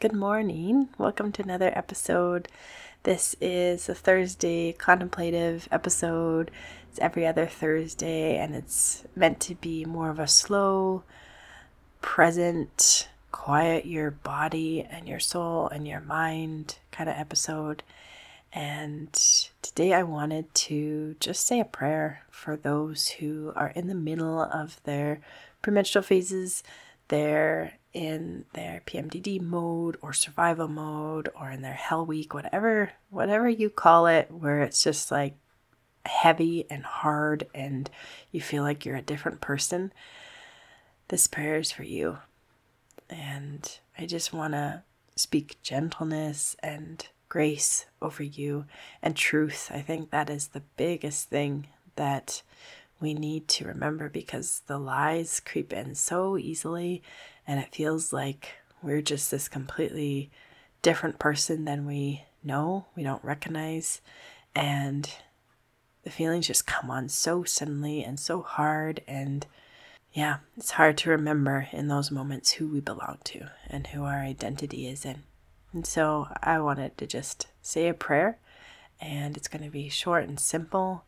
Good morning. Welcome to another episode. This is a Thursday contemplative episode. It's every other Thursday, and it's meant to be more of a slow, present, quiet your body and your soul and your mind kind of episode. And today I wanted to just say a prayer for those who are in the middle of their premenstrual phases. They're in their PMDD mode or survival mode or in their hell week, whatever you call it, where it's just like heavy and hard and you feel like you're a different person. This prayer is for you. And I just want to speak gentleness and grace over you and truth. I think that is the biggest thing that we need to remember, because the lies creep in so easily and it feels like we're just this completely different person than we know, we don't recognize, and the feelings just come on so suddenly and so hard, and yeah, it's hard to remember in those moments who we belong to and who our identity is in. And so I wanted to just say a prayer, and it's going to be short and simple.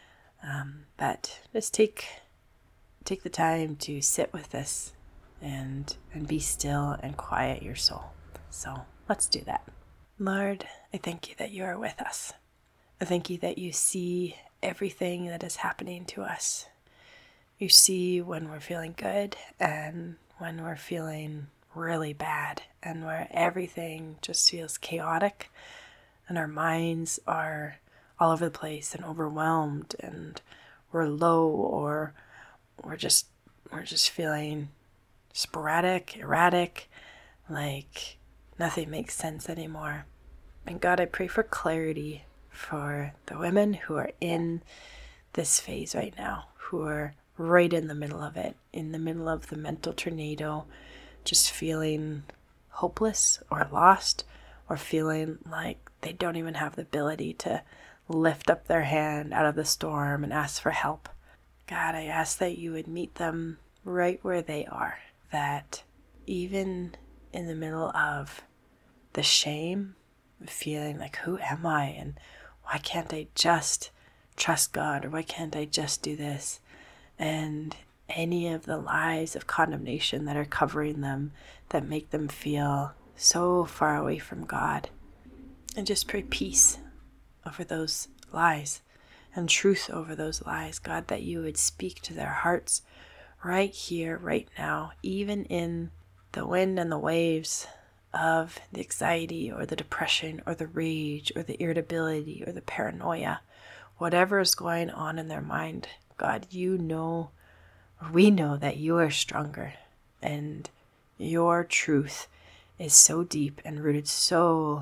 But just take the time to sit with this and be still and quiet your soul. So let's do that. Lord, I thank you that you are with us. I thank you that you see everything that is happening to us. You see when we're feeling good and when we're feeling really bad, and where everything just feels chaotic and our minds are all over the place and overwhelmed, and we're low, or we're just feeling sporadic, erratic, like nothing makes sense anymore. And God, I pray for clarity for the women who are in this phase right now, who are right in the middle of it, in the middle of the mental tornado, just feeling hopeless or lost, or feeling like they don't even have the ability to lift up their hand out of the storm and ask for help. God, I ask that you would meet them right where they are, that even in the middle of the shame, feeling like, who am I, and why can't I just trust God, or why can't I just do this, and any of the lies of condemnation that are covering them, that make them feel so far away from God. And just pray peace over those lies and truth over those lies, God, that you would speak to their hearts right here, right now, even in the wind and the waves of the anxiety or the depression or the rage or the irritability or the paranoia, whatever is going on in their mind. God, you know, or we know that you are stronger, and your truth is so deep and rooted so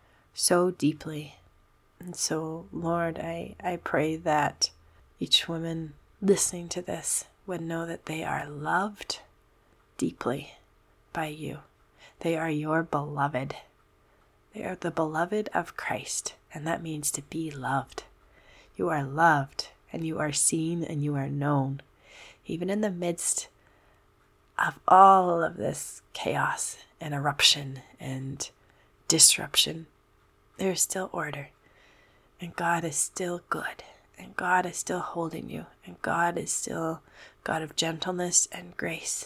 deeply. And so, Lord, I pray that each woman listening to this would know that they are loved deeply by you. They are your beloved. They are the beloved of Christ, and that means to be loved. You are loved, and you are seen, and you are known. Even in the midst of all of this chaos and eruption and disruption, there is still order. And God is still good, and God is still holding you, and God is still God of gentleness and grace.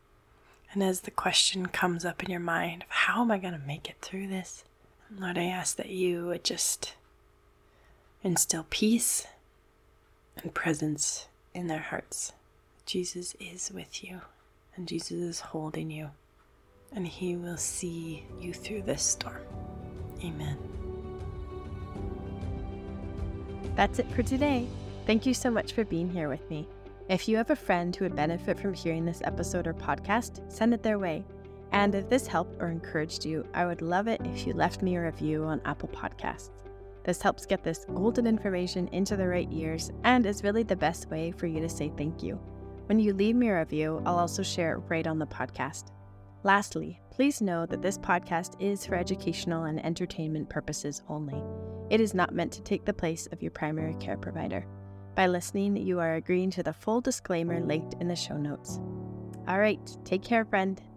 And as the question comes up in your mind of how am I going to make it through this, Lord, I ask that you would just instill peace and presence in their hearts. Jesus is with you, and Jesus is holding you, and he will see you through this storm. Amen. That's it for today. Thank you so much for being here with me. If you have a friend who would benefit from hearing this episode or podcast, send it their way. And if this helped or encouraged you, I would love it if you left me a review on Apple Podcasts. This helps get this golden information into the right ears and is really the best way for you to say thank you. When you leave me a review, I'll also share it right on the podcast. Lastly, please know that this podcast is for educational and entertainment purposes only. It is not meant to take the place of your primary care provider. By listening, you are agreeing to the full disclaimer linked in the show notes. All right, take care, friend.